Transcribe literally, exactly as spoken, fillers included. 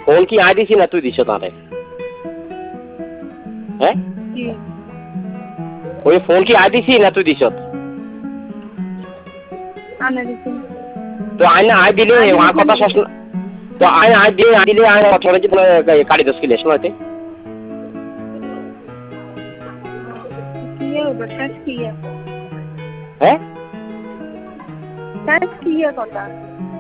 Phone কি I দিছি না তুই দিছ তারে? হ্যাঁ ওই ফোন কি আই দিছি না তুই দিছ? তো আইনা আই দিলে আমার কথা শেষ না। তো আইন আই দিয়ে আই দিলে আইন অথবা যে কাটি দশ কিলো শোনাতে হ্যাঁ কি কথা